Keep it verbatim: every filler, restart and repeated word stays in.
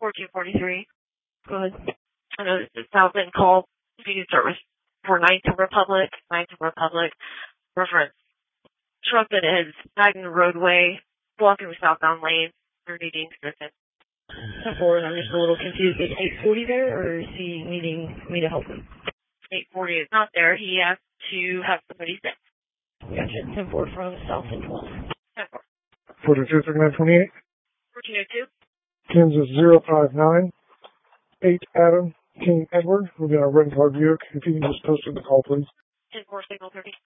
fourteen forty-three. Go ahead. I know this is Southland call. If you can start with for ninth Republic, ninth Republic, reference. Truck that has bagged in the roadway, blocking the southbound lane, or needing assistance. ten four, I'm just a little confused. Is eight forty there, or is he needing me to help him? eight forty is not there. He has to have somebody sent. Gotcha. ten four from Southland one. ten four. forty-two, thirty-nine, twenty-eight. fourteen oh two. Kansas zero five nine. eight Adam, King Edward. We'll be on a red car Buick. If you can just post in the call, please. ten four, signal thirty.